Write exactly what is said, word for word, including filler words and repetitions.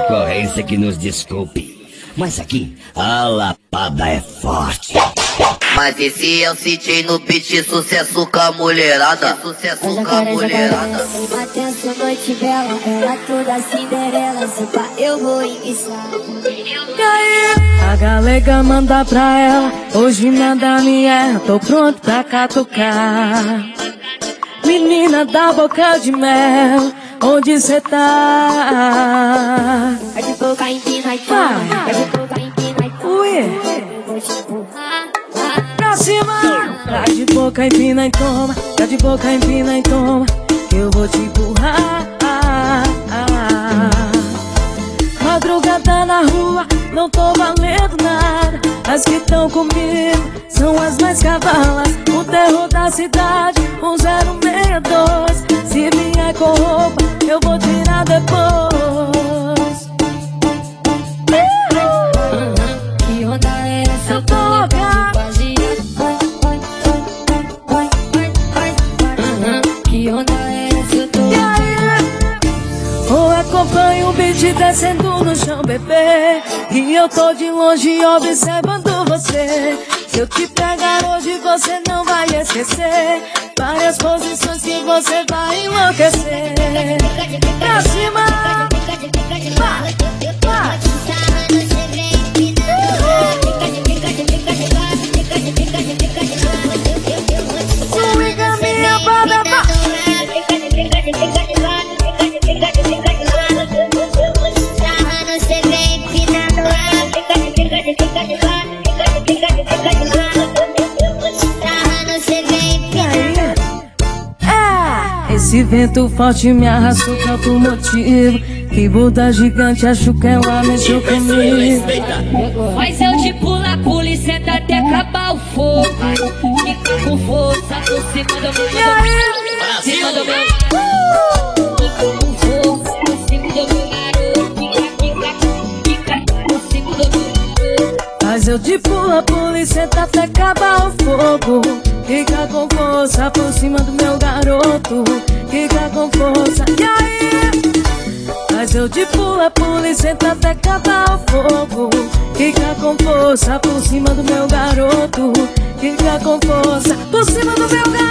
concorrência que nos desculpe, mas aqui a lapada é forte. Mas esse é o C J no beat, sucesso com a mulherada. Sucesso com a mulherada. Atenção, noite bela, ela toda Cinderela. Se pá, eu vou iniciar. E aí? A galega manda pra ela, hoje nada me erra, tô pronto pra catucar. Menina da boca de mel, onde cê tá? É de boca em pina e toma, é de boca em pina e toma. Ui, Eu vou te empurrar. pra cima! Tá de boca empina e toma, tá de boca empina e toma, que eu vou te empurrar. Madrugada na rua, não tô valendo nada. As que tão comigo são as mais cavalas. O terror da cidade, um zero seis dois. Se vier com roupa, eu vou tirar depois. Que onda é essa? Eu tô louca. Que onda é essa? Eu tô ou acompanho o beat descendo no chão, bebê, e eu tô de longe observando você. Se eu te pegar hoje você não vai esquecer várias posições que você vai enlouquecer. Pra cima, vai, vai. Swinga minha banda, vai. Esse vento forte me arrastou tanto motivo, que Buda gigante acho que ela mexeu comigo. Mas eu te pula, pula e senta até acabar o fogo. Fica com força por cima do meu garoto. Por cima do meu garoto. Fica com força por cima do meu garoto. Fica, fica, fica por cima do meu garoto. Mas eu te pula, pula e senta até acabar o fogo. Fica com força por cima do meu garoto. Fica com força, e aí? Mas eu te pula, pula e senta até acabar o fogo. Fica com força por cima do meu garoto. Fica com força por cima do meu garoto.